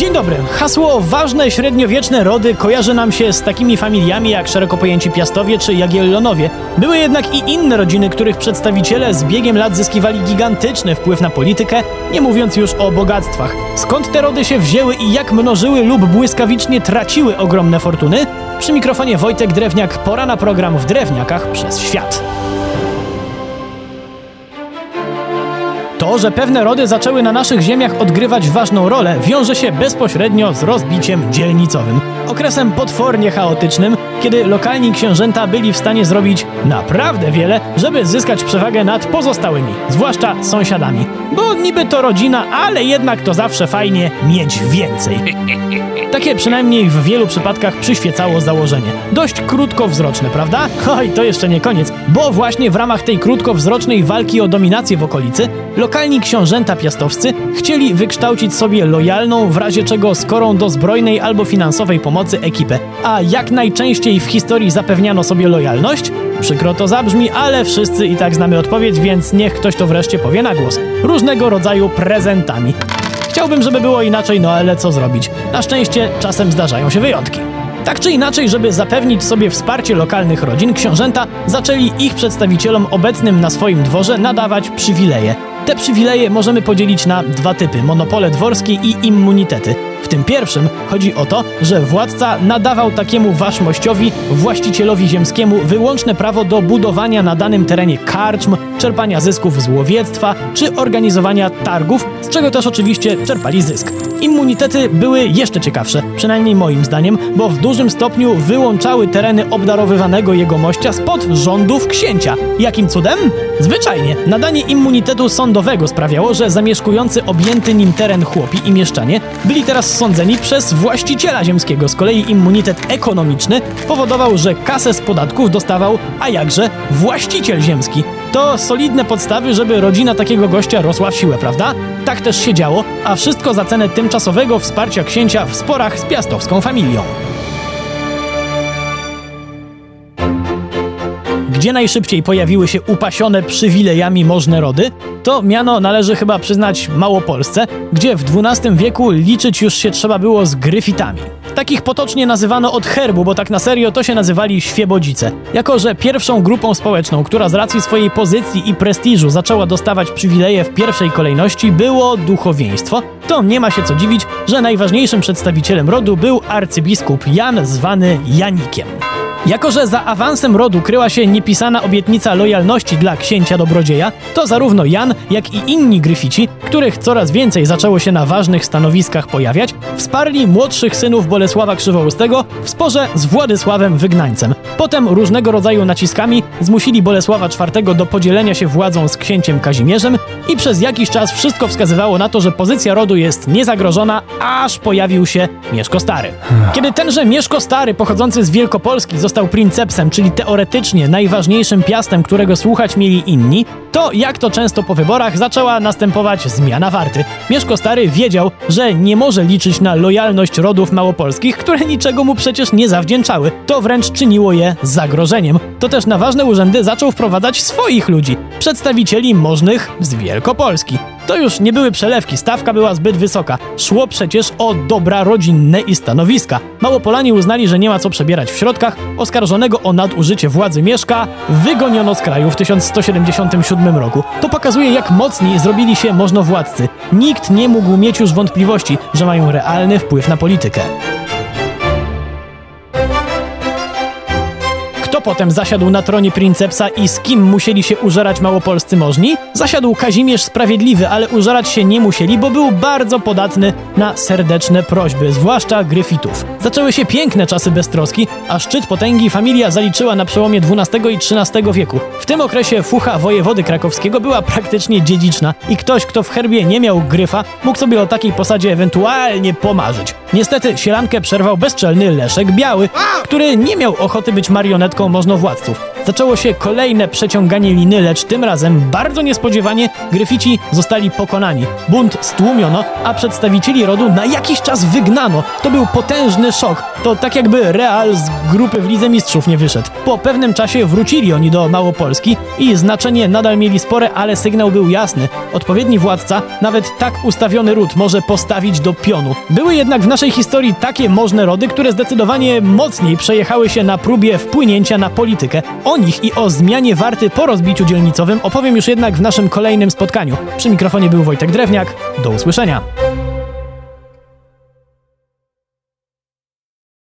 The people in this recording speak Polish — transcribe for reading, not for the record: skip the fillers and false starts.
Dzień dobry. Hasło ważne średniowieczne rody kojarzy nam się z takimi familiami jak szeroko pojęci Piastowie czy Jagiellonowie. Były jednak i inne rodziny, których przedstawiciele z biegiem lat zyskiwali gigantyczny wpływ na politykę, nie mówiąc już o bogactwach. Skąd te rody się wzięły i jak mnożyły lub błyskawicznie traciły ogromne fortuny? Przy mikrofonie Wojtek Drewniak, pora na program W Drewniakach przez świat. To, że pewne rody zaczęły na naszych ziemiach odgrywać ważną rolę, wiąże się bezpośrednio z rozbiciem dzielnicowym. Okresem potwornie chaotycznym, kiedy lokalni książęta byli w stanie zrobić naprawdę wiele, żeby zyskać przewagę nad pozostałymi, zwłaszcza sąsiadami. Bo niby to rodzina, ale jednak to zawsze fajnie mieć więcej. Takie przynajmniej w wielu przypadkach przyświecało założenie. Dość krótkowzroczne, prawda? Oj, to jeszcze nie koniec, bo właśnie w ramach tej krótkowzrocznej walki o dominację w okolicy lokalni książęta piastowscy chcieli wykształcić sobie lojalną, w razie czego skorą do zbrojnej albo finansowej pomocy ekipę. A jak najczęściej w historii zapewniano sobie lojalność? Przykro to zabrzmi, ale wszyscy i tak znamy odpowiedź, więc niech ktoś to wreszcie powie na głos. Różnego rodzaju prezentami. Chciałbym, żeby było inaczej, no ale co zrobić? Na szczęście czasem zdarzają się wyjątki. Tak czy inaczej, żeby zapewnić sobie wsparcie lokalnych rodzin, książęta zaczęli ich przedstawicielom obecnym na swoim dworze nadawać przywileje. Te przywileje możemy podzielić na dwa typy: monopole dworskie i immunitety. W tym pierwszym chodzi o to, że władca nadawał takiemu waszmościowi, właścicielowi ziemskiemu, wyłączne prawo do budowania na danym terenie karczm, czerpania zysków z łowiectwa czy organizowania targów, z czego też oczywiście czerpali zysk. Immunitety były jeszcze ciekawsze, przynajmniej moim zdaniem, bo w dużym stopniu wyłączały tereny obdarowywanego jegomościa spod rządów księcia. Jakim cudem? Zwyczajnie, nadanie immunitetu sądowego sprawiało, że zamieszkujący objęty nim teren chłopi i mieszczanie byli teraz sądzeni przez właściciela ziemskiego. Z kolei immunitet ekonomiczny powodował, że kasę z podatków dostawał, a jakże, właściciel ziemski. To solidne podstawy, żeby rodzina takiego gościa rosła w siłę, prawda? Tak też się działo, a wszystko za cenę tymczasowego wsparcia księcia w sporach z piastowską familią. Gdzie najszybciej pojawiły się upasione przywilejami możne rody, to miano należy chyba przyznać Małopolsce, gdzie w XII wieku liczyć już się trzeba było z gryfitami. Takich potocznie nazywano od herbu, bo tak na serio to się nazywali świebodzice. Jako że pierwszą grupą społeczną, która z racji swojej pozycji i prestiżu zaczęła dostawać przywileje w pierwszej kolejności, było duchowieństwo, to nie ma się co dziwić, że najważniejszym przedstawicielem rodu był arcybiskup Jan, zwany Janikiem. Jako że za awansem rodu kryła się niepisana obietnica lojalności dla księcia dobrodzieja, to zarówno Jan, jak i inni gryfici, których coraz więcej zaczęło się na ważnych stanowiskach pojawiać, wsparli młodszych synów Bolesława Krzywoustego w sporze z Władysławem Wygnańcem. Potem różnego rodzaju naciskami zmusili Bolesława IV do podzielenia się władzą z księciem Kazimierzem i przez jakiś czas wszystko wskazywało na to, że pozycja rodu jest niezagrożona, aż pojawił się Mieszko Stary. Kiedy tenże Mieszko Stary, pochodzący z Wielkopolski, został princepsem, czyli teoretycznie najważniejszym piastem, którego słuchać mieli inni, to jak to często po wyborach zaczęła następować zmiana warty. Mieszko Stary wiedział, że nie może liczyć na lojalność rodów małopolskich, które niczego mu przecież nie zawdzięczały. To wręcz czyniło je zagrożeniem. To też na ważne urzędy zaczął wprowadzać swoich ludzi, przedstawicieli możnych z Wielkopolski. To już nie były przelewki, stawka była zbyt wysoka. Szło przecież o dobra rodzinne i stanowiska. Małopolanie uznali, że nie ma co przebierać w środkach. Oskarżonego o nadużycie władzy Mieszka wygoniono z kraju w 1177 roku. To pokazuje, jak mocni zrobili się możnowładcy. Nikt nie mógł mieć już wątpliwości, że mają realny wpływ na politykę. Kto potem zasiadł na tronie princepsa i z kim musieli się użerać małopolscy możni? Zasiadł Kazimierz Sprawiedliwy, ale użerać się nie musieli, bo był bardzo podatny na serdeczne prośby, zwłaszcza gryfitów. Zaczęły się piękne czasy beztroski, a szczyt potęgi familia zaliczyła na przełomie XII i XIII wieku. W tym okresie fucha wojewody krakowskiego była praktycznie dziedziczna i ktoś, kto w herbie nie miał gryfa, mógł sobie o takiej posadzie ewentualnie pomarzyć. Niestety sielankę przerwał bezczelny Leszek Biały, który nie miał ochoty być marionetką możnowładców. Zaczęło się kolejne przeciąganie liny, lecz tym razem, bardzo niespodziewanie, Gryfici zostali pokonani. Bunt stłumiono, a przedstawicieli rodu na jakiś czas wygnano. To był potężny szok. To tak jakby Real z grupy w Lidze Mistrzów nie wyszedł. Po pewnym czasie wrócili oni do Małopolski i znaczenie nadal mieli spore, ale sygnał był jasny. Odpowiedni władca nawet tak ustawiony ród może postawić do pionu. Były jednak w naszej historii takie możne rody, które zdecydowanie mocniej przejechały się na próbie wpłynięcia na politykę. O nich i o zmianie Warty po rozbiciu dzielnicowym opowiem już jednak w naszym kolejnym spotkaniu. Przy mikrofonie był Wojtek Drewniak. Do usłyszenia.